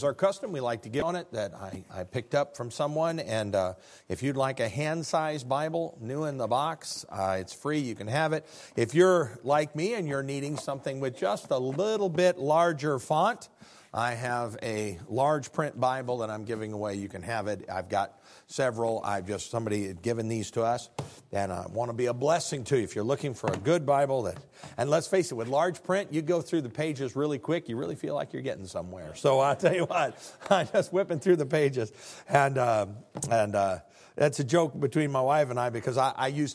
Our custom, we like to get on it that I picked up from someone, and if you'd like a hand-sized Bible, new in the box, it's free, you can have it. If you're like me and you're needing something with just a little bit larger font, I have a large print Bible that I'm giving away. You can have it. I've got several. Somebody had given these to us, and I want to be a blessing to you. If you're looking for a good Bible, and let's face it, with large print, you go through the pages really quick. You really feel like you're getting somewhere. So I'll tell you what, I'm just whipping through the pages, and that's a joke between my wife and I because I use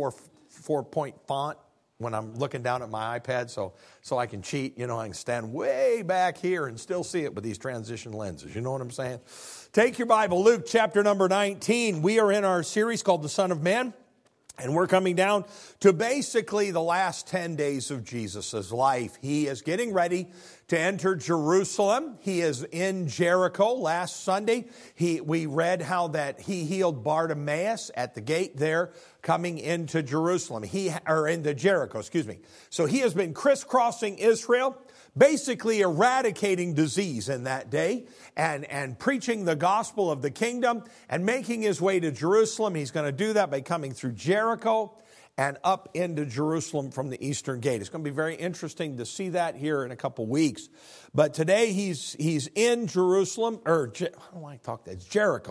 4-point font when I'm looking down at my iPad, so I can cheat. You know, I can stand way back here and still see it with these transition lenses. You know what I'm saying? Take your Bible, Luke chapter number 19. We are in our series called The Son of Man, and we're coming down to basically the last 10 days of Jesus' life. He is getting ready to enter Jerusalem. He is in Jericho. Last Sunday, we read how that he healed Bartimaeus at the gate there, coming into Jerusalem. Into Jericho, excuse me. So he has been crisscrossing Israel, basically eradicating disease in that day and preaching the gospel of the kingdom and making his way to Jerusalem. He's going to do that by coming through Jericho and up into Jerusalem from the eastern gate. It's going to be very interesting to see that here in a couple weeks. But today he's in Jerusalem, how do I talk that? It's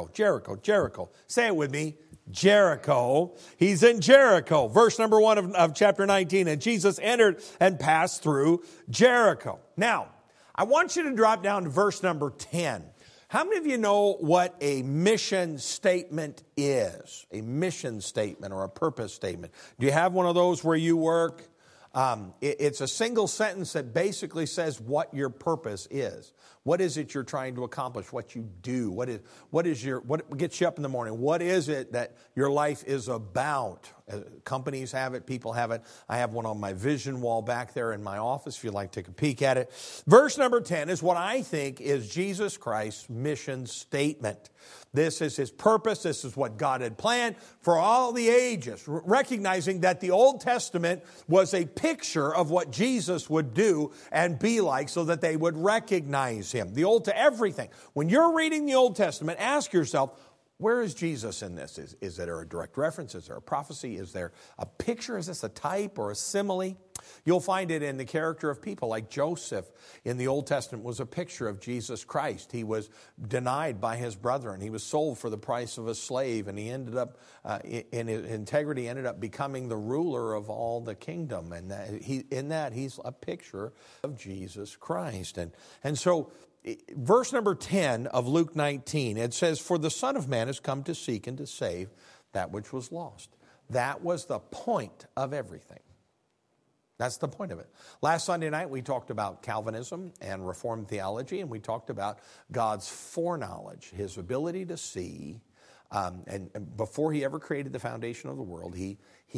Jericho. Say it with me. Jericho. He's in Jericho. Verse number 1 of chapter 19. And Jesus entered and passed through Jericho. Now, I want you to drop down to verse number 10. How many of you know what a mission statement is? A mission statement or a purpose statement. Do you have one of those where you work? It's a single sentence that basically says what your purpose is. What is it you're trying to accomplish? What you do? What gets you up in the morning? What is it that your life is about? Companies have it. People have it. I have one on my vision wall back there in my office if you'd like to take a peek at it. Verse number 10 is what I think is Jesus Christ's mission statement. This is his purpose. This is what God had planned for all the ages, recognizing that the Old Testament was a picture of what Jesus would do and be like so that they would recognize him. Everything. When you're reading the Old Testament, ask yourself, where is Jesus in this? Is there a direct reference? Is there a prophecy? Is there a picture? Is this a type or a simile? You'll find it in the character of people like Joseph in the Old Testament was a picture of Jesus Christ. He was denied by his brethren. He was sold for the price of a slave, and he ended up, in his integrity, ended up becoming the ruler of all the kingdom. And he's a picture of Jesus Christ. And so verse number 10 of Luke 19, it says, "For the Son of Man has come to seek and to save that which was lost." That was the point of everything. That's the point of it. Last Sunday night, we talked about Calvinism and Reformed theology, and we talked about God's foreknowledge, his ability to see. And before he ever created the foundation of the world, he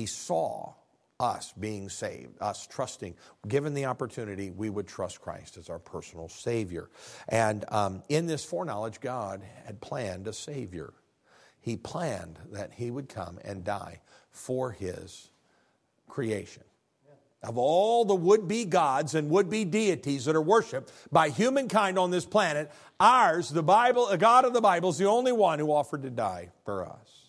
saw us being saved, us trusting. Given the opportunity, we would trust Christ as our personal Savior. And in this foreknowledge, God had planned a Savior. He planned that he would come and die for his creation. Of all the would-be gods and would-be deities that are worshipped by humankind on this planet, ours, the God of the Bible, is the only one who offered to die for us.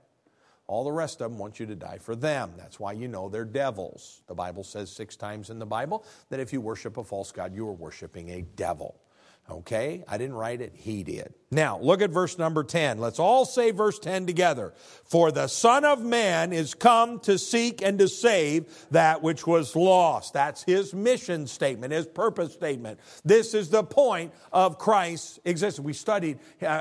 All the rest of them want you to die for them. That's why you know they're devils. The Bible says 6 times in the Bible that if you worship a false god, you are worshiping a devil. Okay? I didn't write it. He did. Now, look at verse number 10. Let's all say verse 10 together. "For the Son of Man is come to seek and to save that which was lost." That's his mission statement, his purpose statement. This is the point of Christ's existence. We're studying,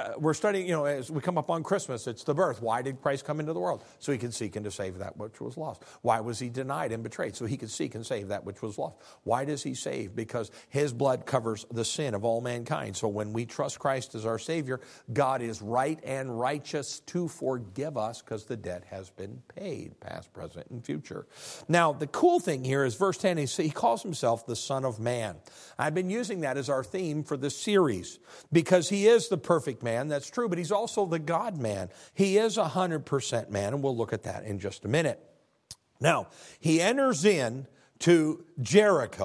as we come up on Christmas, it's the birth. Why did Christ come into the world? So he could seek and to save that which was lost. Why was he denied and betrayed? So he could seek and save that which was lost. Why does he save? Because his blood covers the sin of all mankind. So when we trust Christ as our Savior, God is right and righteous to forgive us because the debt has been paid, past, present, and future. Now, the cool thing here is verse 10, he calls himself the Son of Man. I've been using that as our theme for this series because he is the perfect man, that's true, but he's also the God-man. He is 100% man, and we'll look at that in just a minute. Now, he enters in to Jericho,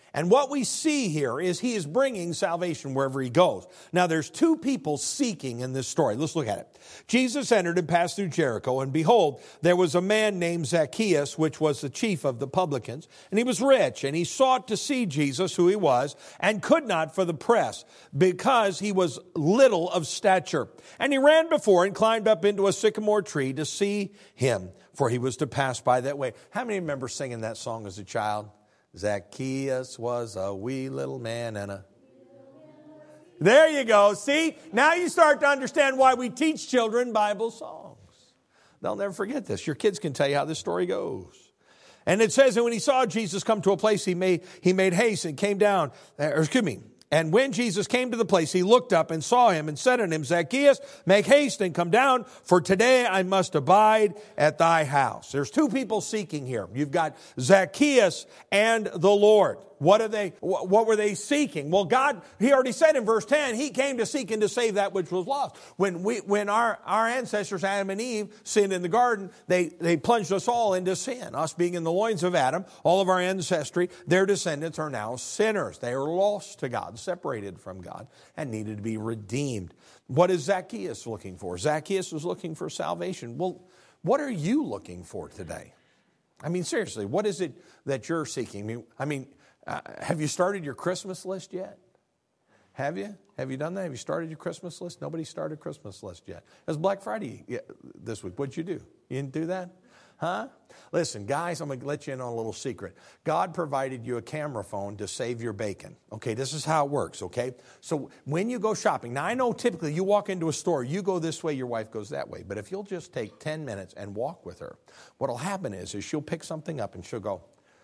And what we see here is he is bringing salvation wherever he goes. Now, there's two people seeking in this story. Let's look at it. Jesus entered and passed through Jericho, and behold, there was a man named Zacchaeus, which was the chief of the publicans, and he was rich, and he sought to see Jesus, who he was, and could not for the press, because he was little of stature. And he ran before and climbed up into a sycamore tree to see him, for he was to pass by that way. How many remember singing that song as a child? Zacchaeus was a wee little man and a... There you go. See? Now you start to understand why we teach children Bible songs. They'll never forget this. Your kids can tell you how this story goes. And it says that when he saw Jesus come to a place, he made haste and came down. And when Jesus came to the place, he looked up and saw him and said unto him, Zacchaeus, make haste and come down, for today I must abide at thy house. There's two people seeking here. You've got Zacchaeus and the Lord. What were they seeking? Well, God, he already said in verse 10, he came to seek and to save that which was lost. When our ancestors, Adam and Eve, sinned in the garden, they plunged us all into sin. Us being in the loins of Adam, all of our ancestry, their descendants are now sinners. They are lost to God, separated from God, and needed to be redeemed. What is Zacchaeus looking for? Zacchaeus was looking for salvation. Well, what are you looking for today? I mean, seriously, what is it that you're seeking? Have you started your Christmas list yet? Have you? Have you done that? Have you started your Christmas list? Nobody started a Christmas list yet. It was Black Friday this week. What'd you do? You didn't do that? Huh? Listen, guys, I'm going to let you in on a little secret. God provided you a camera phone to save your bacon. Okay, this is how it works, okay? So when you go shopping, now I know typically you walk into a store, you go this way, your wife goes that way. But if you'll just take 10 minutes and walk with her, what'll happen is she'll pick something up and she'll go,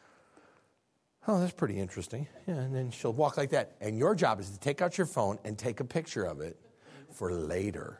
oh, that's pretty interesting. Yeah, and then she'll walk like that. And your job is to take out your phone and take a picture of it for later.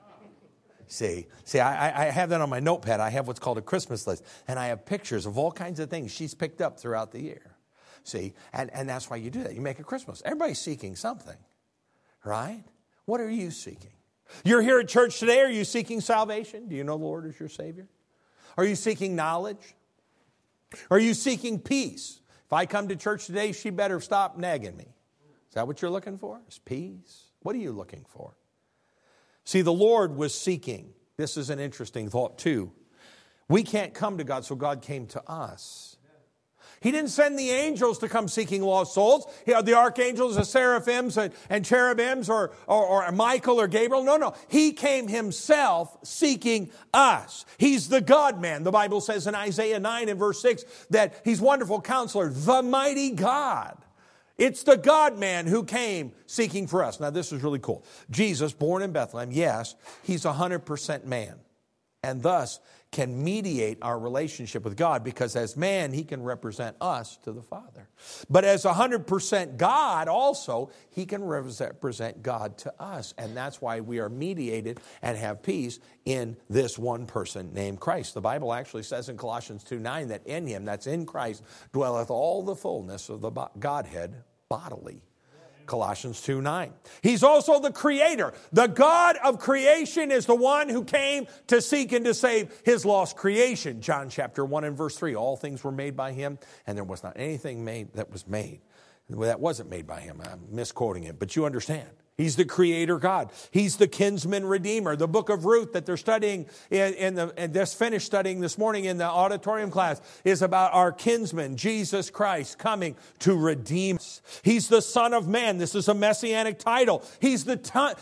See, I have that on my notepad. I have what's called a Christmas list. And I have pictures of all kinds of things she's picked up throughout the year. See, and that's why you do that. You make a Christmas. Everybody's seeking something, right? What are you seeking? You're here at church today. Are you seeking salvation? Do you know the Lord as your Savior? Are you seeking knowledge? Are you seeking peace? If I come to church today, she better stop nagging me. Is that what you're looking for? Is peace? What are you looking for? See, the Lord was seeking. This is an interesting thought too. We can't come to God, so God came to us. He didn't send the angels to come seeking lost souls. He had the archangels, the seraphims, and cherubims, or Michael or Gabriel. No. He came himself seeking us. He's the God-man. The Bible says in Isaiah 9 and verse 6 that he's wonderful counselor, the mighty God. It's the God-man who came seeking for us. Now, this is really cool. Jesus, born in Bethlehem, yes, he's 100% man, and thus can mediate our relationship with God, because as man, he can represent us to the Father. But as 100% God also, he can represent God to us. And that's why we are mediated and have peace in this one person named Christ. The Bible actually says in Colossians 2:9 that in him, that's in Christ, dwelleth all the fullness of the Godhead bodily. Colossians 2:9. He's also the creator. The God of creation is the one who came to seek and to save his lost creation. John chapter 1 and verse 3. All things were made by him, and there was not anything made that was made that wasn't made by him. I'm misquoting it, but you understand. He's the creator God. He's the kinsman redeemer. The book of Ruth that they're studying and just finished studying this morning in the auditorium class is about our kinsman, Jesus Christ, coming to redeem us. He's the Son of Man. This is a messianic title. He is the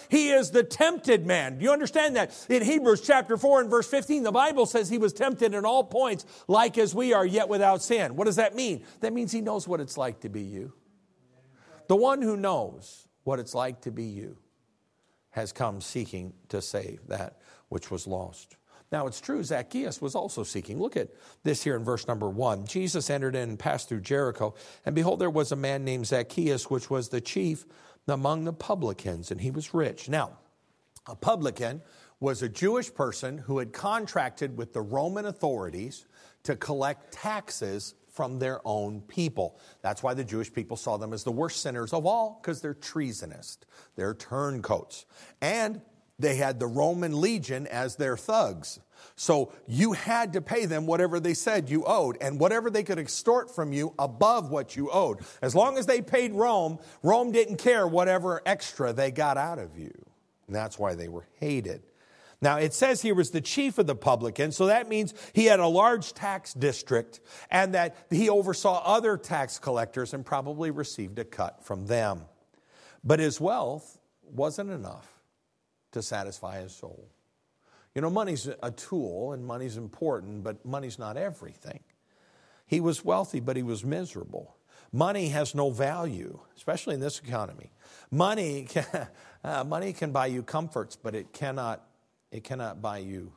tempted man. Do you understand that? In Hebrews chapter 4 and verse 15, the Bible says he was tempted in all points like as we are, yet without sin. What does that mean? That means he knows what it's like to be you. The one who knows what it's like to be you has come seeking to save that which was lost. Now, it's true, Zacchaeus was also seeking. Look at this here in verse number 1. Jesus entered in and passed through Jericho, and behold, there was a man named Zacchaeus, which was the chief among the publicans, and he was rich. Now, a publican was a Jewish person who had contracted with the Roman authorities to collect taxes from their own people. That's why the Jewish people saw them as the worst sinners of all, because they're treasonous. They're turncoats. And They had the Roman legion as their thugs. So you had to pay them whatever they said you owed, and whatever they could extort from you above what you owed. As long as they paid Rome, Rome didn't care whatever extra they got out of you. And that's why they were hated. Now, it says he was the chief of the publicans, so that means he had a large tax district and that he oversaw other tax collectors and probably received a cut from them. But his wealth wasn't enough to satisfy his soul. You know, money's a tool and money's important, but money's not everything. He was wealthy, but he was miserable. Money has no value, especially in this economy. Money can buy you comforts, but it cannot buy you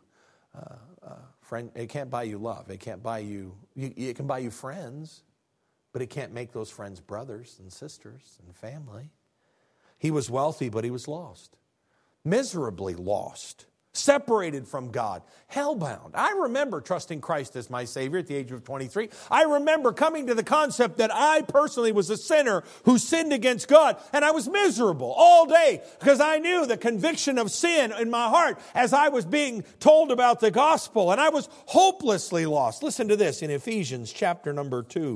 friend. It can't buy you love. It can't buy you. It can buy you friends, but it can't make those friends brothers and sisters and family. He was wealthy, but he was lost, miserably lost, separated from God, hellbound. I remember trusting Christ as my Savior at the age of 23. I remember coming to the concept that I personally was a sinner who sinned against God, and I was miserable all day because I knew the conviction of sin in my heart as I was being told about the gospel, and I was hopelessly lost. Listen to this in Ephesians chapter number 2.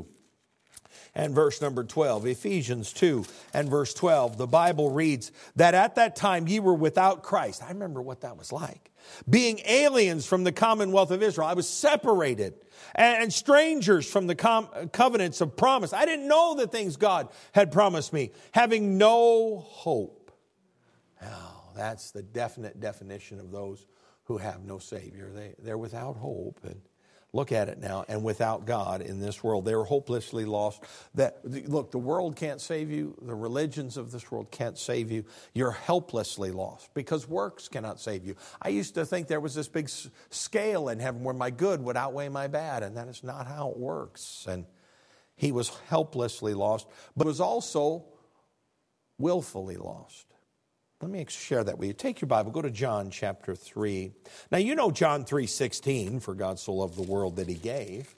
And verse number 12, Ephesians 2 and verse 12, the Bible reads that at that time ye were without Christ. I remember what that was like. Being aliens from the commonwealth of Israel. I was separated and strangers from the covenants of promise. I didn't know the things God had promised me. Having no hope. Now, that's the definite definition of those who have no Savior. They're without hope. And look at it now, and without God in this world. They were hopelessly lost. Look, the world can't save you. The religions of this world can't save you. You're helplessly lost because works cannot save you. I used to think there was this big scale in heaven where my good would outweigh my bad, and that is not how it works. And he was helplessly lost, but was also willfully lost. Let me share that with you. Take your Bible, go to John chapter 3. Now, you know John 3:16, for God so loved the world that he gave,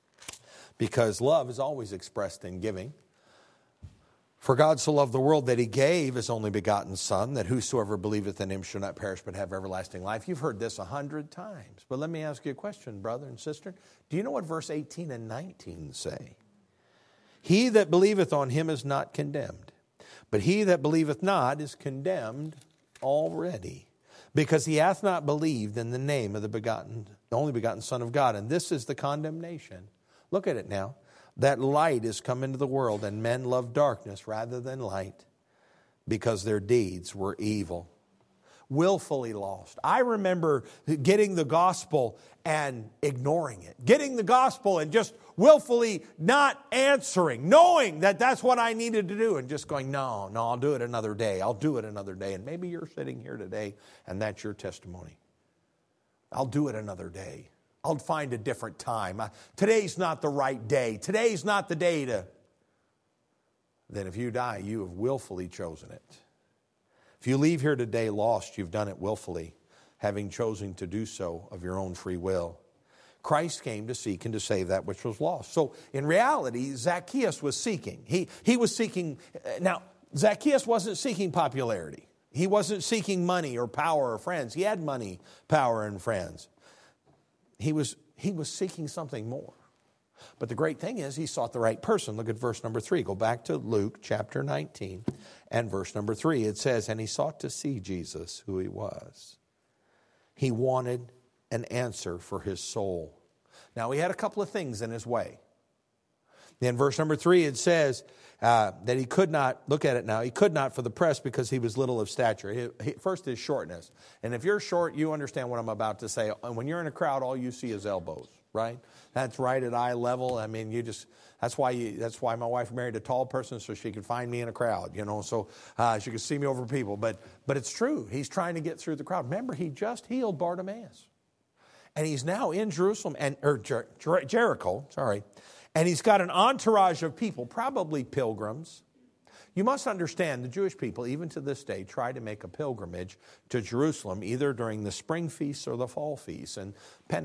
because love is always expressed in giving. For God so loved the world that he gave his only begotten Son, that whosoever believeth in him shall not perish but have everlasting life. You've heard this 100 times. But let me ask you a question, brother and sister. Do you know what verse 18 and 19 say? He that believeth on him is not condemned. But he that believeth not is condemned already, because he hath not believed in the name of the only begotten Son of God. And this is the condemnation. Look at it now. That light is come into the world, and men love darkness rather than light, because their deeds were evil. Willfully lost. I remember getting the gospel and ignoring it. Getting the gospel and just willfully not answering, knowing that that's what I needed to do, and just going, no, I'll do it another day. I'll do it another day. And maybe you're sitting here today and that's your testimony. I'll do it another day. I'll find a different time. Today's not the right day. Today's not the day to... Then if you die, you have willfully chosen it. If you leave here today lost, you've done it willfully, having chosen to do so of your own free will. Christ came to seek and to save that which was lost. So in reality, Zacchaeus was seeking. He was seeking. Now, Zacchaeus wasn't seeking popularity. He wasn't seeking money or power or friends. He had money, power, and friends. He was seeking something more. But the great thing is he sought the right person. Look at verse number 3. Go back to Luke chapter 19 and verse number 3. It says, and he sought to see Jesus, who he was. He wanted an answer for his soul. Now, he had a couple of things in his way. In verse number 3, it says that he could not, look at it now, he could not for the press because he was little of stature. First, his shortness. And if you're short, you understand what I'm about to say. And when you're in a crowd, all you see is elbows, right? That's right at eye level. I mean, that's why my wife married a tall person, so she could find me in a crowd, so she could see me over people. But it's true. He's trying to get through the crowd. Remember, he just healed Bartimaeus. And he's now in Jerusalem, Jericho, and he's got an entourage of people, probably pilgrims. You must understand the Jewish people, even to this day, try to make a pilgrimage to Jerusalem, either during the spring feasts or the fall feasts. And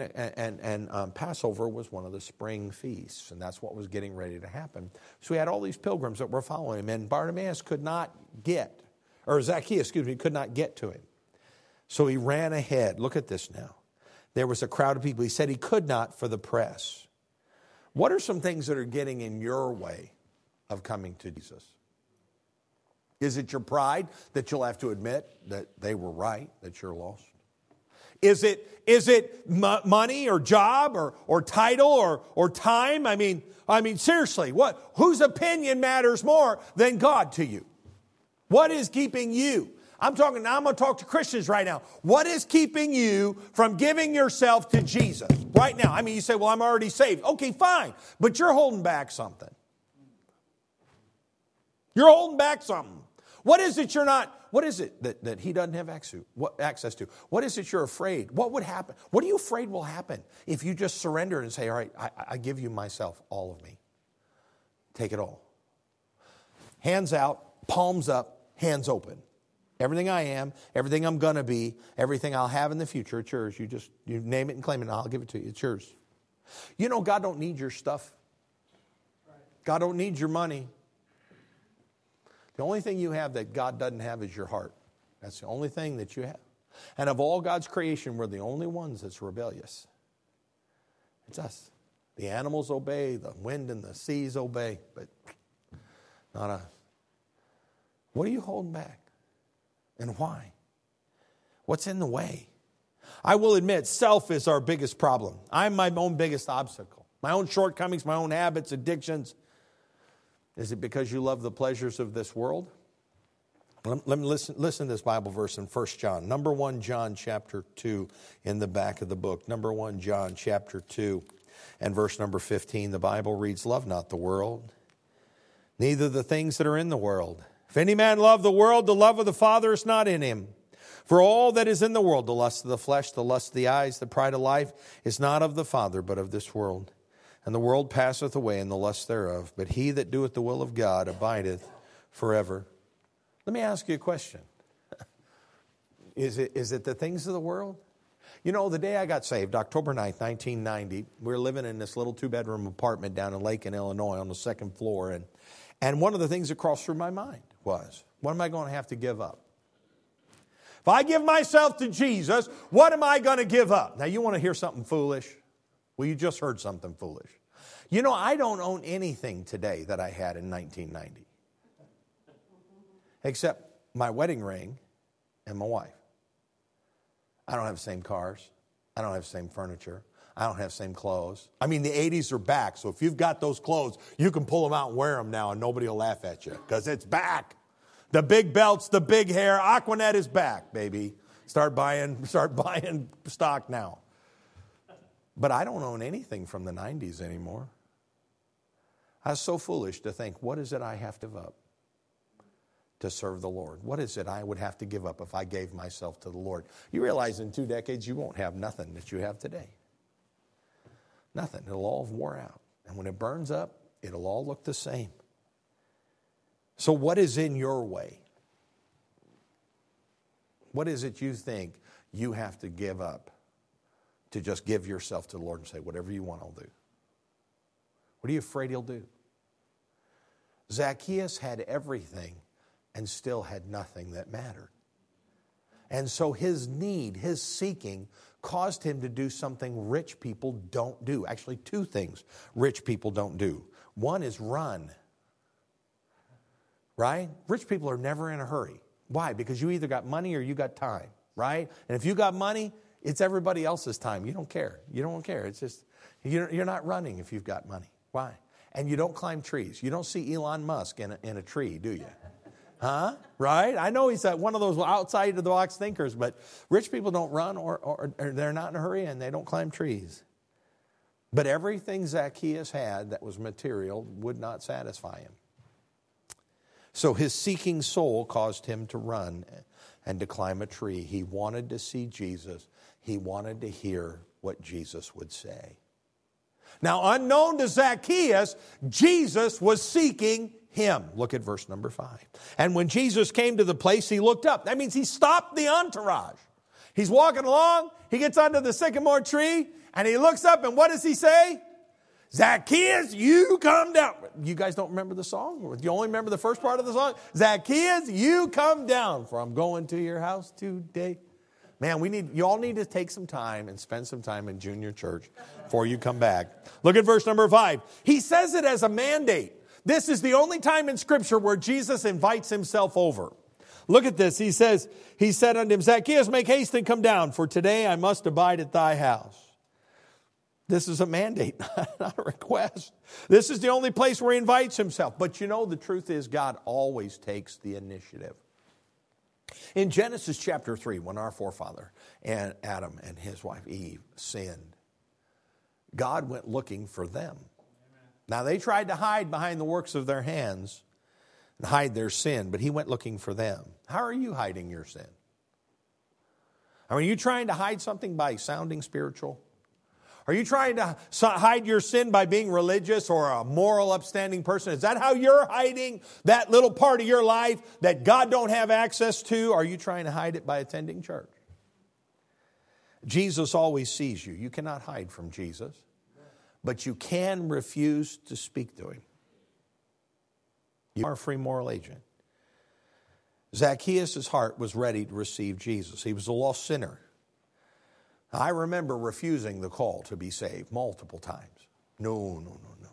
Passover was one of the spring feasts, and that's what was getting ready to happen. So he had all these pilgrims that were following him, and Zacchaeus, could not get to him. So he ran ahead. Look at this now. There was a crowd of people. He said he could not for the press. What are some things that are getting in your way of coming to Jesus? Is it your pride that you'll have to admit that they were right, that you're lost? Is it money or job or title or time? I mean, seriously, whose opinion matters more than God to you? What is keeping you? I'm going to talk to Christians right now. What is keeping you from giving yourself to Jesus right now? I mean, you say, well, I'm already saved. Okay, fine. But you're holding back something. You're holding back something. What is it that he doesn't have access to? What is it you're afraid? What would happen? What are you afraid will happen if you just surrender and say, all right, I give you myself, all of me. Take it all. Hands out, palms up, hands open. Everything I am, everything I'm going to be, everything I'll have in the future, it's yours. You name it and claim it and I'll give it to you. It's yours. You know, God don't need your stuff. God don't need your money. The only thing you have that God doesn't have is your heart. That's the only thing that you have. And of all God's creation, we're the only ones that's rebellious. It's us. The animals obey, the wind and the seas obey, but not us. What are you holding back? And why? What's in the way? I will admit, self is our biggest problem. I'm my own biggest obstacle. My own shortcomings, my own habits, addictions. Is it because you love the pleasures of this world? Let me listen to this Bible verse in 1 John. Number 1 John chapter 2 in the back of the book. Number 1 John chapter 2 and verse number 15. The Bible reads, love not the world, neither the things that are in the world. If any man love the world, the love of the Father is not in him. For all that is in the world, the lust of the flesh, the lust of the eyes, the pride of life, is not of the Father, but of this world. And the world passeth away, and the lust thereof. But he that doeth the will of God abideth forever. Let me ask you a question. Is it the things of the world? You know, the day I got saved, October 9th, 1990, we were living in this little 2-bedroom apartment down in Lakin, Illinois, on the 2nd floor. And one of the things that crossed through my mind was, what am I going to have to give up? If I give myself to Jesus, what am I going to give up? Now, you want to hear something foolish? Well, you just heard something foolish. You know, I don't own anything today that I had in 1990. Except my wedding ring and my wife. I don't have the same cars. I don't have the same furniture. I don't have the same clothes. I mean, the 80s are back, so if you've got those clothes, you can pull them out and wear them now, and nobody will laugh at you, because it's back. The big belts, the big hair, Aquanet is back, baby. Start buying stock now. But I don't own anything from the 90s anymore. I was so foolish to think, what is it I have to give up to serve the Lord? What is it I would have to give up if I gave myself to the Lord? You realize in 2 decades you won't have nothing that you have today. Nothing. It'll all have wore out. And when it burns up, it'll all look the same. So what is in your way? What is it you think you have to give up to just give yourself to the Lord and say, whatever you want, I'll do? What are you afraid he'll do? Zacchaeus had everything and still had nothing that mattered. And so his need, his seeking, caused him to do something rich people don't do. Actually, 2 things rich people don't do. One is run. Right? Rich people are never in a hurry. Why? Because you either got money or you got time. Right? And if you got money, it's everybody else's time. You don't care. You don't care. It's just, you're not running if you've got money. Why? And you don't climb trees. You don't see Elon Musk in a tree, do you? Huh? Right? I know he's one of those outside of the box thinkers, but rich people don't run or they're not in a hurry and they don't climb trees. But everything Zacchaeus had that was material would not satisfy him. So his seeking soul caused him to run and to climb a tree. He wanted to see Jesus. He wanted to hear what Jesus would say. Now, unknown to Zacchaeus, Jesus was seeking him. Look at verse number 5. And when Jesus came to the place, he looked up. That means he stopped the entourage. He's walking along. He gets under the sycamore tree, and he looks up, and what does he say? Zacchaeus, you come down. You guys don't remember the song? You only remember the first part of the song? Zacchaeus, you come down, for I'm going to your house today. Man, you all need to take some time and spend some time in junior church before you come back. Look at verse number 5. He says it as a mandate. This is the only time in Scripture where Jesus invites himself over. Look at this. He said unto him, Zacchaeus, make haste and come down, for today I must abide at thy house. This is a mandate, not a request. This is the only place where he invites himself. But the truth is God always takes the initiative. In Genesis chapter 3, when our forefather and Adam and his wife Eve sinned, God went looking for them. Now they tried to hide behind the works of their hands and hide their sin, but he went looking for them. How are you hiding your sin? Are you trying to hide something by sounding spiritual? Are you trying to hide your sin by being religious or a moral, upstanding person? Is that how you're hiding that little part of your life that God don't have access to? Are you trying to hide it by attending church? Jesus always sees you. You cannot hide from Jesus, but you can refuse to speak to him. You are a free moral agent. Zacchaeus' heart was ready to receive Jesus. He was a lost sinner. I remember refusing the call to be saved multiple times. No.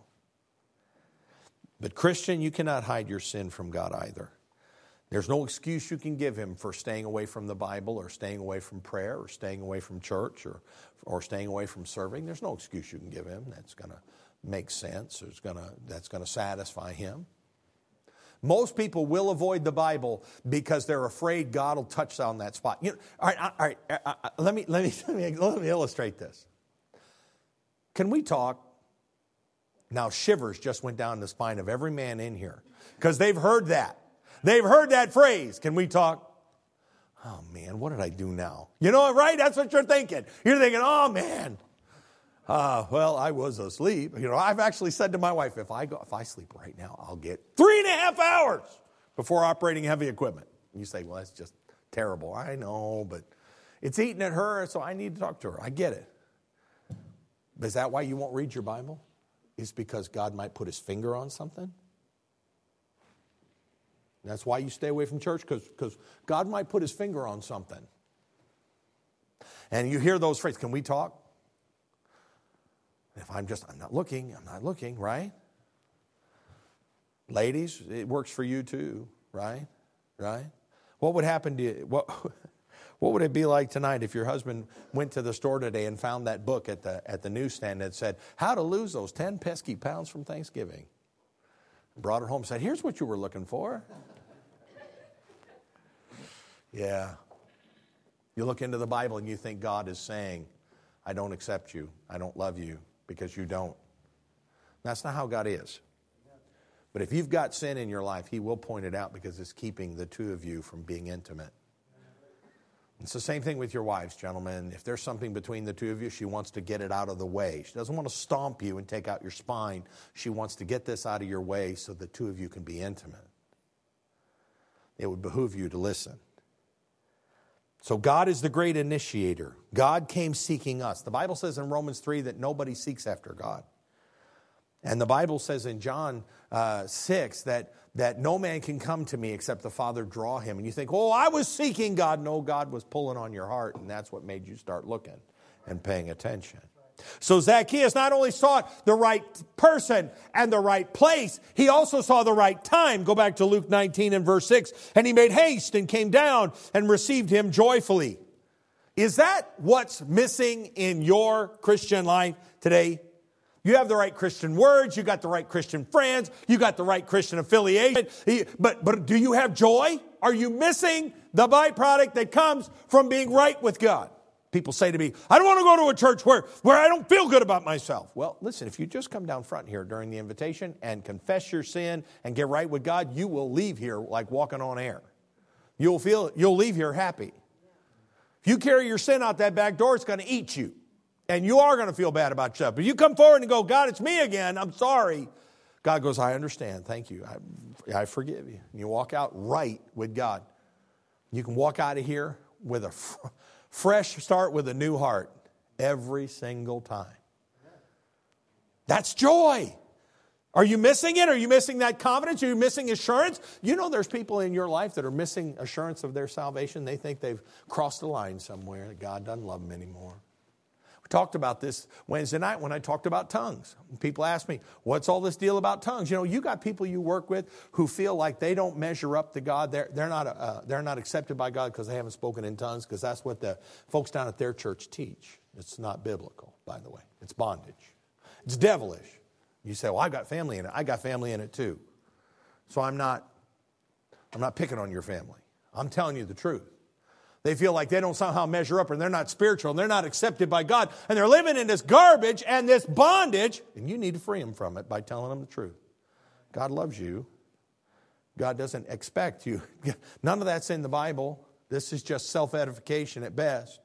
But Christian, you cannot hide your sin from God either. There's no excuse you can give him for staying away from the Bible or staying away from prayer or staying away from church or staying away from serving. There's no excuse you can give him that's going to make sense or that's going to satisfy him. Most people will avoid the Bible because they're afraid God will touch on that spot. All right. Let me illustrate this. Can we talk? Now, shivers just went down the spine of every man in here because they've heard that. They've heard that phrase. Can we talk? Oh, man, what did I do now? Right? That's what you're thinking. You're thinking, oh, man. Well, I was asleep. I've actually said to my wife, if I sleep right now, I'll get 3.5 hours before operating heavy equipment. And you say, well, that's just terrible. I know, but it's eating at her, so I need to talk to her. I get it. But is that why you won't read your Bible? Is because God might put his finger on something? That's why you stay away from church, because God might put his finger on something. And you hear those phrases, can we talk? If I'm not looking, right? Ladies, it works for you too, right? Right? What would happen to you? What would it be like tonight if your husband went to the store today and found that book at the newsstand that said, How to Lose Those 10 Pesky Pounds from Thanksgiving? Brought it home and said, here's what you were looking for. Yeah. You look into the Bible and you think God is saying, I don't accept you. I don't love you. Because you don't. That's not how God is. But if you've got sin in your life, he will point it out because it's keeping the two of you from being intimate. It's the same thing with your wives, gentlemen. If there's something between the two of you, she wants to get it out of the way. She doesn't want to stomp you and take out your spine. She wants to get this out of your way so the two of you can be intimate. It would behoove you to listen. So God is the great initiator. God came seeking us. The Bible says in Romans 3 that nobody seeks after God. And the Bible says in John 6 that no man can come to me except the Father draw him. And you think, oh, I was seeking God. No, God was pulling on your heart, and that's what made you start looking and paying attention. So Zacchaeus not only sought the right person and the right place, he also saw the right time. Go back to Luke 19 and verse 6. And he made haste and came down and received him joyfully. Is that what's missing in your Christian life today? You have the right Christian words, you got the right Christian friends, you got the right Christian affiliation, but do you have joy? Are you missing the byproduct that comes from being right with God? People say to me, I don't want to go to a church where I don't feel good about myself. Well, listen, if you just come down front here during the invitation and confess your sin and get right with God, you will leave here like walking on air. You'll leave here happy. If you carry your sin out that back door, it's going to eat you. And you are going to feel bad about yourself. But you come forward and go, God, it's me again. I'm sorry. God goes, I understand. Thank you. I forgive you. And you walk out right with God. You can walk out of here with a fresh start with a new heart every single time. That's joy. Are you missing it? Are you missing that confidence? Are you missing assurance? You know there's people in your life that are missing assurance of their salvation. They think they've crossed the line somewhere, that God doesn't love them anymore. We talked about this Wednesday night when I talked about tongues. People ask me, what's all this deal about tongues? You know, you got people you work with who feel like they don't measure up to God. They're not accepted by God because they haven't spoken in tongues, because that's what the folks down at their church teach. It's not biblical, by the way. It's bondage. It's devilish. You say, well, I got family in it. I got family in it too. So I'm not picking on your family. I'm telling you the truth. They feel like they don't somehow measure up, and they're not spiritual, and they're not accepted by God, and they're living in this garbage and this bondage, and you need to free them from it by telling them the truth. God loves you. God doesn't expect you. None of that's in the Bible. This is just self-edification at best.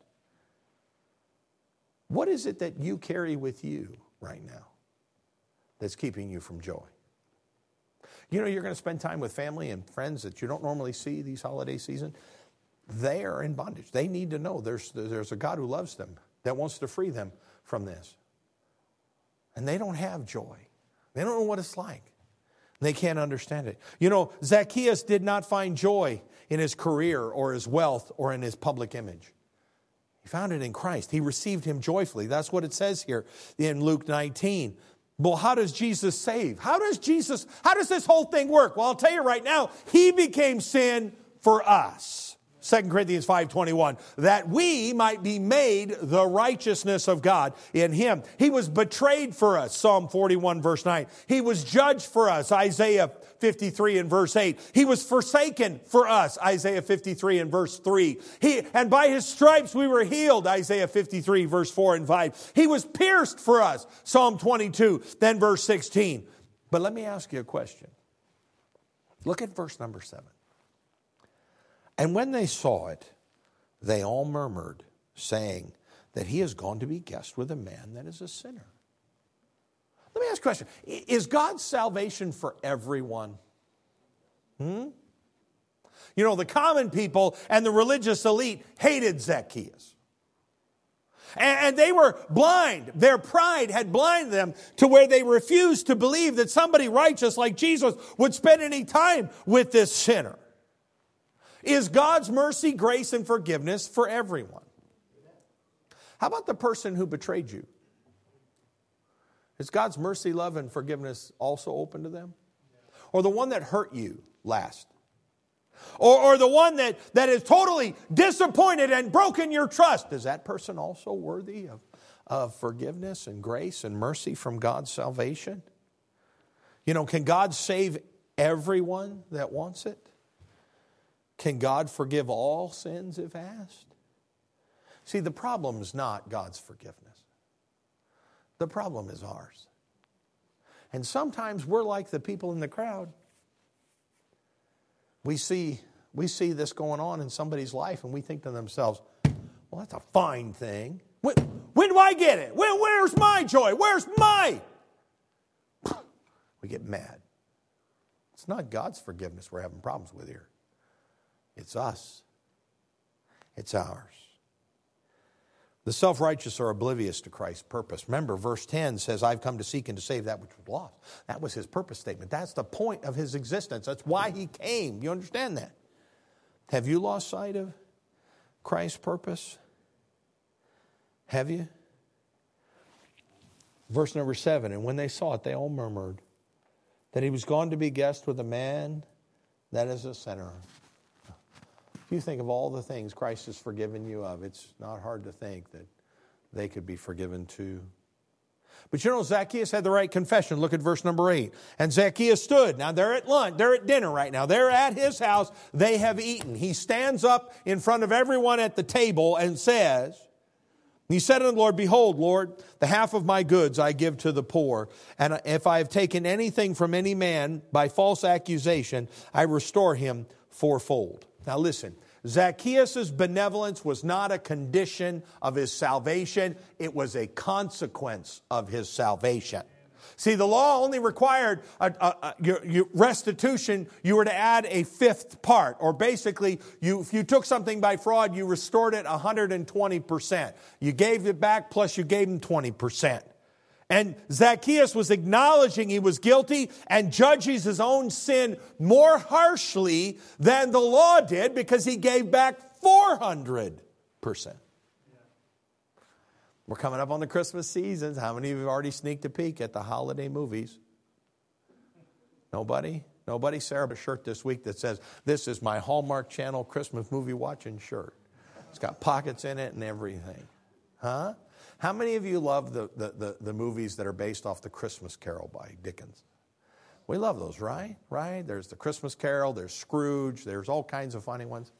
What is it that you carry with you right now that's keeping you from joy? You know, you're going to spend time with family and friends that you don't normally see these holiday season. They are in bondage. They need to know there's a God who loves them, that wants to free them from this. And they don't have joy. They don't know what it's like. They can't understand it. You know, Zacchaeus did not find joy in his career or his wealth or in his public image. He found it in Christ. He received him joyfully. That's what it says here in Luke 19. Well, how does Jesus save? How does this whole thing work? Well, I'll tell you right now, he became sin for us. 2 Corinthians 5:21, that we might be made the righteousness of God in him. He was betrayed for us, Psalm 41 verse 9. He was judged for us, Isaiah 53 and verse 8. He was forsaken for us, Isaiah 53 and verse 3. And by his stripes we were healed, Isaiah 53 verse 4 and 5. He was pierced for us, Psalm 22, then verse 16. But let me ask you a question. Look at verse number 7. And when they saw it, they all murmured, saying that he has gone to be guest with a man that is a sinner. Let me ask you a question. Is God's salvation for everyone? You know, the common people and the religious elite hated Zacchaeus. And they were blind. Their pride had blinded them to where they refused to believe that somebody righteous like Jesus would spend any time with this sinner. Is God's mercy, grace, and forgiveness for everyone? How about the person who betrayed you? Is God's mercy, love, and forgiveness also open to them? Or the one that hurt you last? Or the one that is totally disappointed and broken your trust? Is that person also worthy of forgiveness and grace and mercy from God's salvation? You know, can God save everyone that wants it? Can God forgive all sins if asked? See, the problem is not God's forgiveness. The problem is ours. And sometimes we're like the people in the crowd. We see this going on in somebody's life and we think to themselves, well, that's a fine thing. When do I get it? Where's my joy? Where's my... We get mad. It's not God's forgiveness we're having problems with here. It's us. It's ours. The self-righteous are oblivious to Christ's purpose. Remember, verse 10 says, I've come to seek and to save that which was lost. That was his purpose statement. That's the point of his existence. That's why he came. You understand that? Have you lost sight of Christ's purpose? Have you? Verse number 7, and when they saw it, they all murmured that he was gone to be guest with a man that is a sinner. If you think of all the things Christ has forgiven you of, it's not hard to think that they could be forgiven too. But you know, Zacchaeus had the right confession. Look at verse number 8. And Zacchaeus stood. Now they're at lunch. They're at dinner right now. They're at his house. They have eaten. He stands up in front of everyone at the table and says, he said unto the Lord, behold, Lord, the half of my goods I give to the poor. And if I have taken anything from any man by false accusation, I restore him fourfold. Now listen, Zacchaeus' benevolence was not a condition of his salvation. It was a consequence of his salvation. See, the law only required your restitution. You were to add a fifth part. Or basically, if you took something by fraud, you restored it 120%. You gave it back plus you gave him 20%. And Zacchaeus was acknowledging he was guilty and judging his own sin more harshly than the law did because he gave back 400%. We're coming up on the Christmas season. How many of you have already sneaked a peek at the holiday movies? Nobody? Nobody? Sarah bought a shirt this week that says, "This is my Hallmark Channel Christmas movie watching shirt." It's got pockets in it and everything. Huh? How many of you love the movies that are based off the Christmas Carol by Dickens? We love those, right? Right? There's the Christmas Carol, there's Scrooge, there's all kinds of funny ones.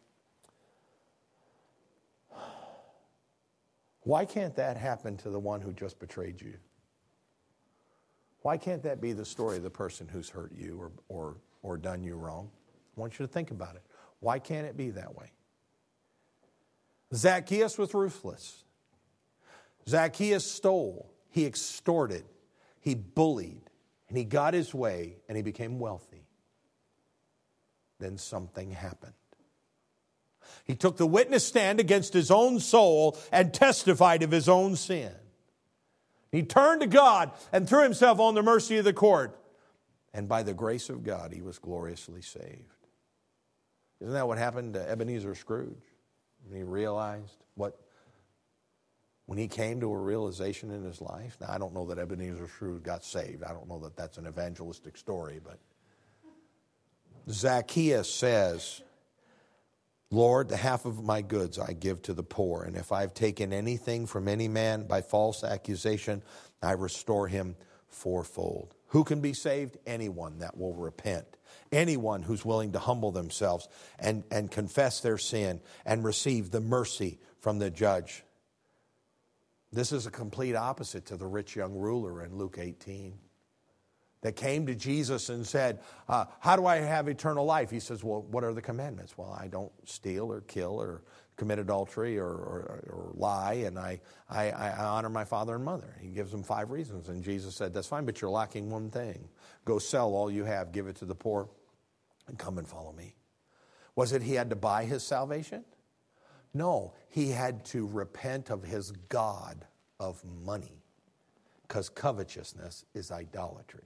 Why can't that happen to the one who just betrayed you? Why can't that be the story of the person who's hurt you or done you wrong? I want you to think about it. Why can't it be that way? Zacchaeus was ruthless. Zacchaeus stole. He extorted. He bullied. And he got his way and he became wealthy. Then something happened. He took the witness stand against his own soul and testified of his own sin. He turned to God and threw himself on the mercy of the court. And by the grace of God, he was gloriously saved. Isn't that what happened to Ebenezer Scrooge? When he realized when he came to a realization in his life. Now, I don't know that Ebenezer Scrooge got saved. I don't know that that's an evangelistic story. But Zacchaeus says, "Lord, the half of my goods I give to the poor, and if I've taken anything from any man by false accusation, I restore him fourfold." Who can be saved? Anyone that will repent. Anyone who's willing to humble themselves and confess their sin and receive the mercy from the judge. This is a complete opposite to the rich young ruler in Luke 18 that came to Jesus and said, "How do I have eternal life?" He says, "Well, what are the commandments?" "Well, I don't steal or kill or commit adultery or lie, and I honor my father and mother." He gives them 5 reasons, and Jesus said, "That's fine, but you're lacking one thing. Go sell all you have, give it to the poor, and come and follow me." Was it he had to buy his salvation? No, he had to repent of his god of money, because covetousness is idolatry.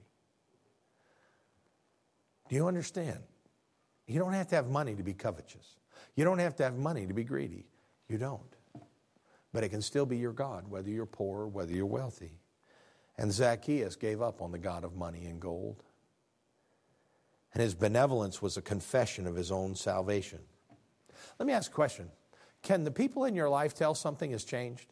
Do you understand? You don't have to have money to be covetous. You don't have to have money to be greedy. You don't. But it can still be your god, whether you're poor or whether you're wealthy. And Zacchaeus gave up on the god of money and gold. And his benevolence was a confession of his own salvation. Let me ask a question. Can the people in your life tell something has changed?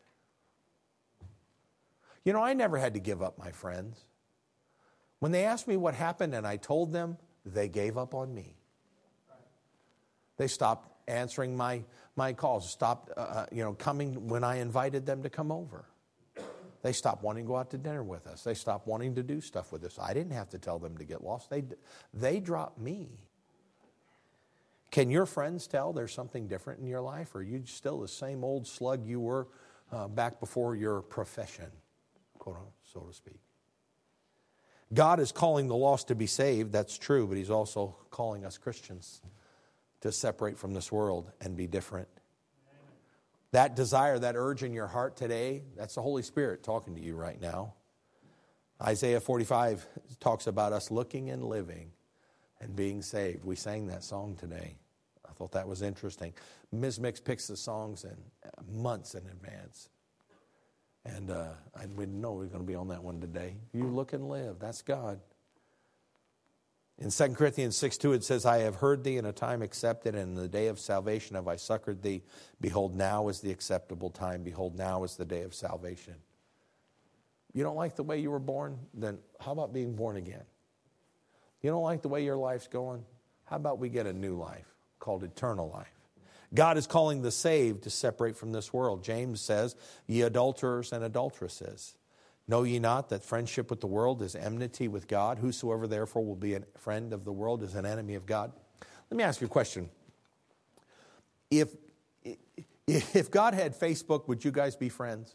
You know, I never had to give up my friends. When they asked me what happened and I told them, they gave up on me. They stopped answering my calls, stopped coming when I invited them to come over. They stopped wanting to go out to dinner with us. They stopped wanting to do stuff with us. I didn't have to tell them to get lost. They dropped me. Can your friends tell there's something different in your life? Or are you still the same old slug you were back before your profession, quote unquote, so to speak? God is calling the lost to be saved, that's true, but he's also calling us Christians to separate from this world and be different. That desire, that urge in your heart today, that's the Holy Spirit talking to you right now. Isaiah 45 talks about us looking and living and being saved. We sang that song today. I thought that was interesting. Ms. Mix picks the songs in months in advance. And we didn't know we were going to be on that one today. You look and live. That's God. In 2 Corinthians 6:2 it says, "I have heard thee in a time accepted, and in the day of salvation have I succored thee. Behold, now is the acceptable time. Behold, now is the day of salvation." You don't like the way you were born? Then how about being born again? You don't like the way your life's going? How about we get a new life called eternal life? God is calling the saved to separate from this world. James says, "Ye adulterers and adulteresses, know ye not that friendship with the world is enmity with God? Whosoever therefore will be a friend of the world is an enemy of God." Let me ask you a question. If God had Facebook, would you guys be friends?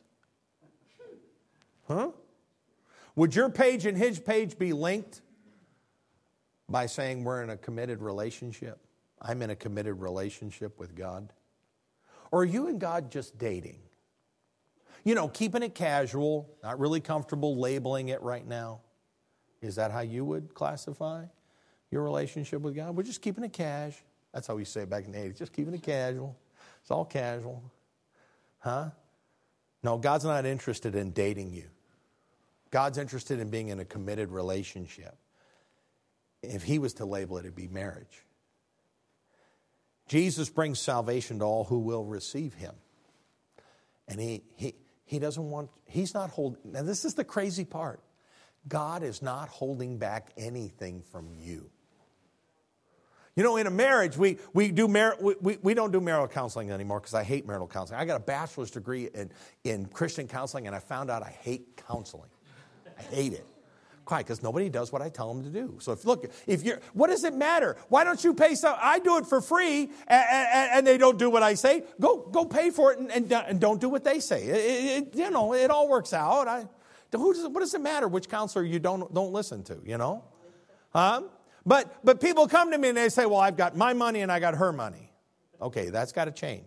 Huh? Would your page and his page be linked by saying we're in a committed relationship? I'm in a committed relationship with God. Or are you and God just dating? keeping it casual, not really comfortable labeling it right now. Is that how you would classify your relationship with God? We're just keeping it cash. That's how we say it back in the 80s, just keeping it casual. It's all casual. Huh? No, God's not interested in dating you. God's interested in being in a committed relationship. If he was to label it, it'd be marriage. Jesus brings salvation to all who will receive him. And he doesn't want, he's not holding, now this is the crazy part. God is not holding back anything from you. In a marriage, we don't do marital counseling anymore because I hate marital counseling. I got a bachelor's degree in Christian counseling, and I found out I hate counseling. I hate it. Why? Because nobody does what I tell them to do. So what does it matter? Why don't you pay some? I do it for free, and they don't do what I say. Go pay for it and don't do what they say. It all works out. What does it matter which counselor you don't listen to? But people come to me and they say, well, I've got my money and I got her money. Okay, that's got to change.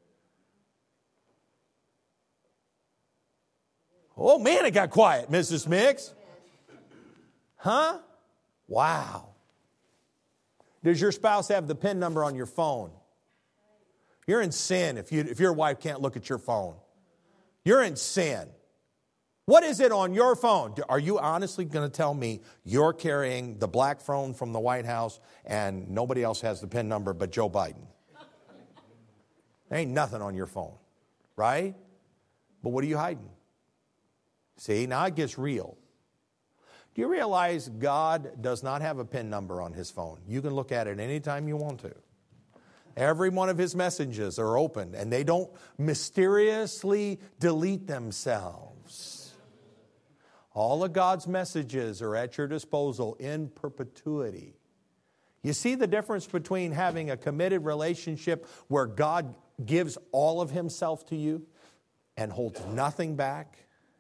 Oh, man, it got quiet, Mrs. Mix. Huh? Wow. Does your spouse have the PIN number on your phone? You're in sin if your wife can't look at your phone. You're in sin. What is it on your phone? Are you honestly going to tell me you're carrying the black phone from the White House and nobody else has the PIN number but Joe Biden? There ain't nothing on your phone, right? But what are you hiding? See, now it gets real. Do you realize God does not have a PIN number on his phone? You can look at it anytime you want to. Every one of his messages are open, and they don't mysteriously delete themselves. All of God's messages are at your disposal in perpetuity. You see the difference between having a committed relationship where God gives all of himself to you and holds nothing back?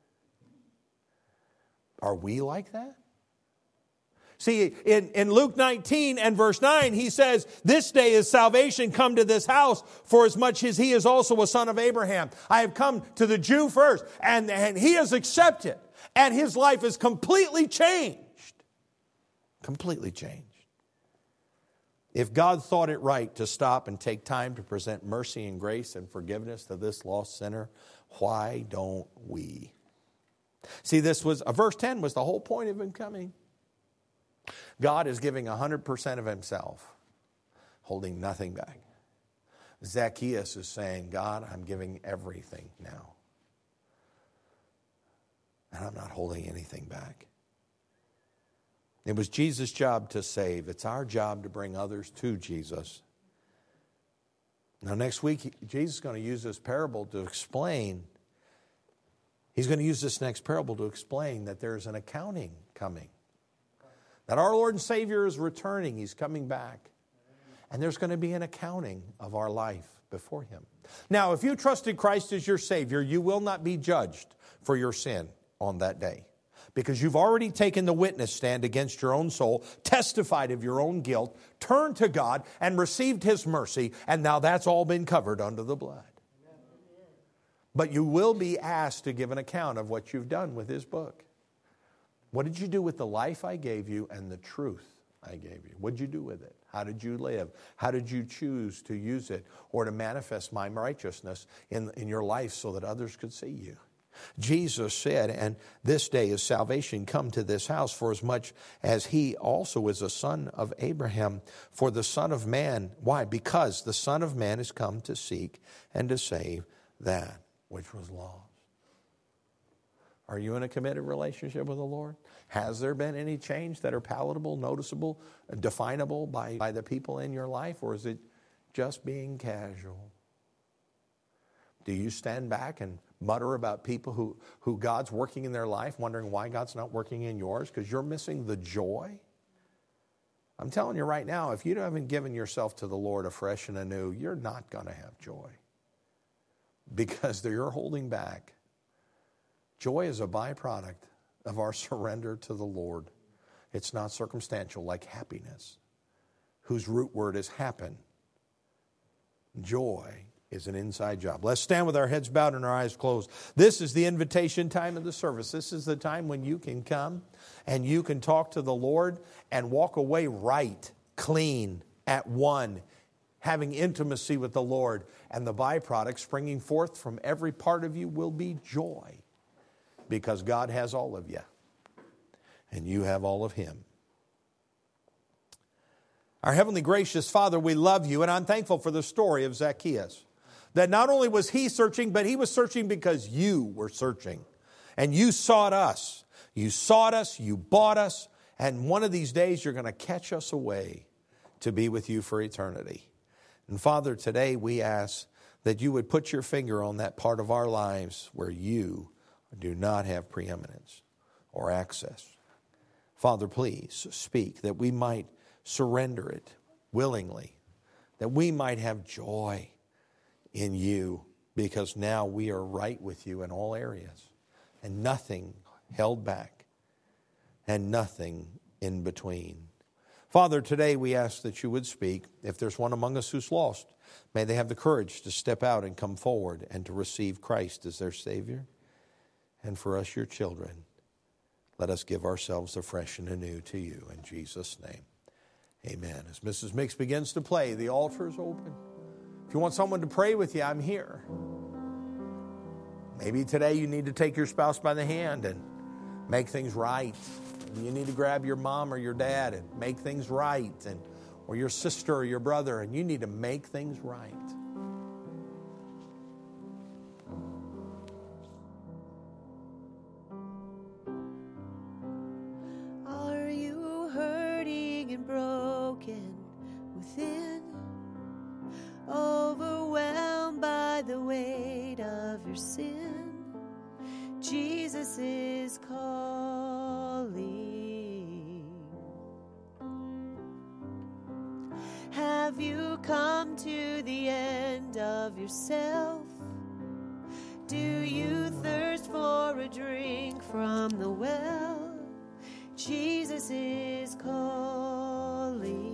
Are we like that? See, in Luke 19 and verse 9, he says, this day is salvation come to this house, for as much as he is also a son of Abraham. I have come to the Jew first, and he has accepted, and his life is completely changed. Completely changed. If God thought it right to stop and take time to present mercy and grace and forgiveness to this lost sinner, why don't we? See, verse 10 was the whole point of him coming. God is giving 100% of himself, holding nothing back. Zacchaeus is saying, God, I'm giving everything now. And I'm not holding anything back. It was Jesus' job to save. It's our job to bring others to Jesus. Now, next week, Jesus is going to use this parable to explain. He's going to use this next parable to explain that there's an accounting coming. That our Lord and Savior is returning. He's coming back. And there's going to be an accounting of our life before him. Now, if you trusted Christ as your Savior, you will not be judged for your sin on that day. Because you've already taken the witness stand against your own soul, testified of your own guilt, turned to God, and received his mercy. And now that's all been covered under the blood. But you will be asked to give an account of what you've done with his book. What did you do with the life I gave you and the truth I gave you? What did you do with it? How did you live? How did you choose to use it or to manifest my righteousness in your life so that others could see you? Jesus said, and this day is salvation come to this house, for as much as he also is a son of Abraham. For the Son of Man, why? Because the Son of Man is come to seek and to save that which was lost. Are you in a committed relationship with the Lord? Has there been any change that are palatable, noticeable, definable by the people in your life? Or is it just being casual? Do you stand back and mutter about people who God's working in their life, wondering why God's not working in yours? Because you're missing the joy? I'm telling you right now, if you haven't given yourself to the Lord afresh and anew, you're not going to have joy. Because you're holding back. Joy is a byproduct of our surrender to the Lord. It's not circumstantial like happiness, whose root word is happen. Joy is an inside job. Let's stand with our heads bowed and our eyes closed. This is the invitation time of the service. This is the time when you can come and you can talk to the Lord and walk away right, clean, at one, having intimacy with the Lord. And the byproduct springing forth from every part of you will be joy, because God has all of you and you have all of Him. Our heavenly gracious Father, we love you, and I'm thankful for the story of Zacchaeus. That not only was he searching, but he was searching because you were searching. And you sought us. You sought us, you bought us, and one of these days you're going to catch us away to be with you for eternity. And Father, today we ask that you would put your finger on that part of our lives where you do not have preeminence or access. Father, please speak that we might surrender it willingly, that we might have joy in you, because now we are right with you in all areas, and nothing held back and nothing in between. Father, today we ask that you would speak. If there's one among us who's lost, may they have the courage to step out and come forward and to receive Christ as their Savior. And for us, your children, let us give ourselves afresh and anew to you in Jesus' name. Amen. As Mrs. Mix begins to play, the altar is open. If you want someone to pray with you, I'm here. Maybe today you need to take your spouse by the hand and make things right. Maybe you need to grab your mom or your dad and make things right, or your sister or your brother, and you need to make things right. Are you hurting and broken within? Overwhelmed by the weight of your sin, Jesus is calling. Have you come to the end of yourself? Do you thirst for a drink from the well? Jesus is calling.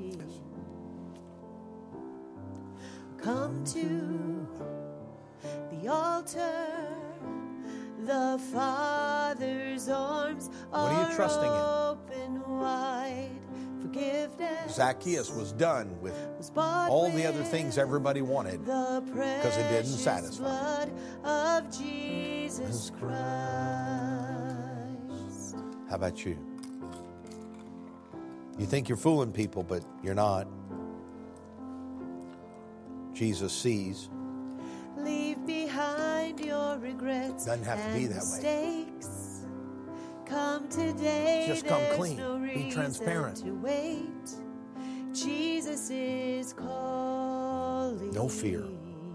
Come to the altar. The Father's arms are open wide. Forgiveness. Zacchaeus was done with all the other things everybody wanted because it didn't satisfy. Blood of Jesus Christ. How about you? You think you're fooling people, but you're not. Jesus sees. Leave behind your regrets. Doesn't have to be that way. Come today. Just come clean. Be transparent. To wait. Jesus is calling. No fear.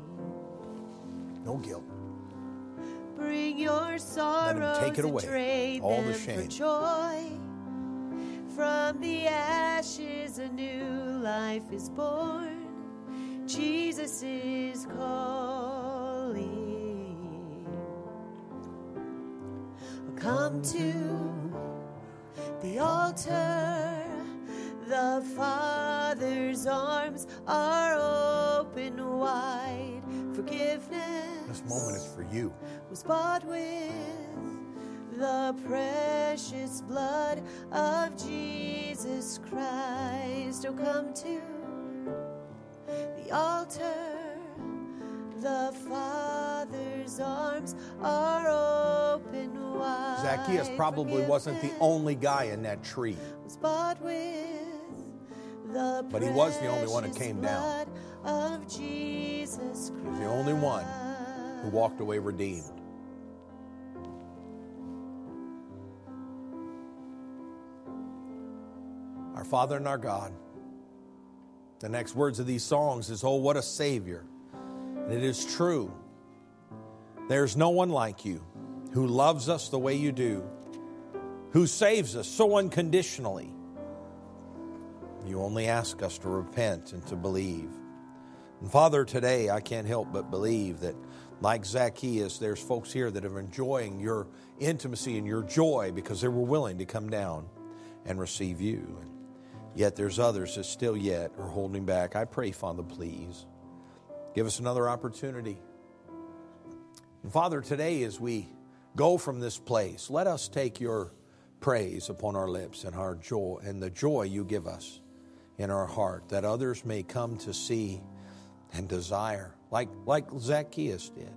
No guilt. Bring your sorrows. Let Him take it away. All the shame. For joy. From the ashes a new life is born. Jesus is calling. Come to the altar. The Father's arms are open wide. Forgiveness. This moment is for you. Was bought with the precious blood of Jesus Christ. Oh, come to the altar. The Father's arms are open wide. Zacchaeus probably wasn't the only guy in that tree. Was bought with the but he was the only one who came down. Of Jesus Christ. He was the only one who walked away redeemed. Our Father and our God. The next words of these songs is, oh, what a Savior. And it is true. There's no one like you who loves us the way you do, who saves us so unconditionally. You only ask us to repent and to believe. And Father, today I can't help but believe that, like Zacchaeus, there's folks here that are enjoying your intimacy and your joy because they were willing to come down and receive you. Yet there's others that still yet are holding back. I pray, Father, please, Give us another opportunity. And Father, today as we go from this place, let us take your praise upon our lips and our joy and the joy you give us in our heart, that others may come to see and desire, like Zacchaeus did,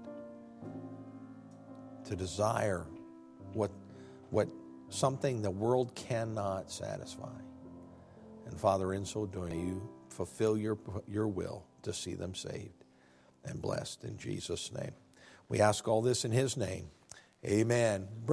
to desire what something the world cannot satisfy. And Father, in so doing, you fulfill your will to see them saved and blessed in Jesus' name. We ask all this in his name. Amen.